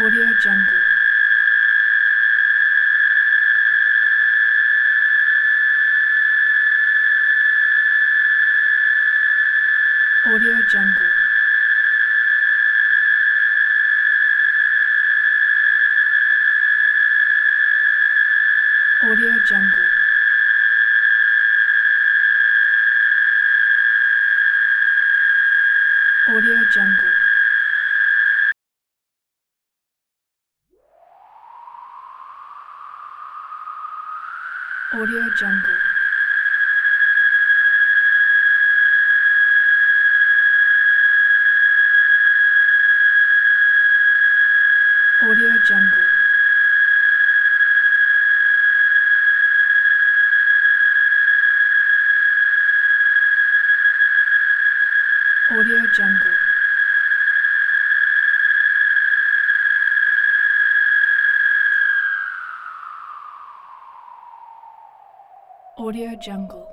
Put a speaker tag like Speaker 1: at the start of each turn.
Speaker 1: Audio Jungle. Audio Jungle. Audio Jungle. Audio Jungle. Audio Jungle. Audio Jungle. Audio Jungle. Audio Jungle.